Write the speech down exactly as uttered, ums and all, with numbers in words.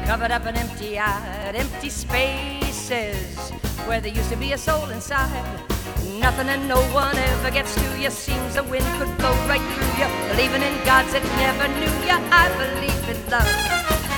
covered up in empty-eyed, empty spaces where there used to be a soul inside. Nothing and no one ever gets to you. Seems the wind could blow right through you. Believing in gods that never knew you. I believe in love.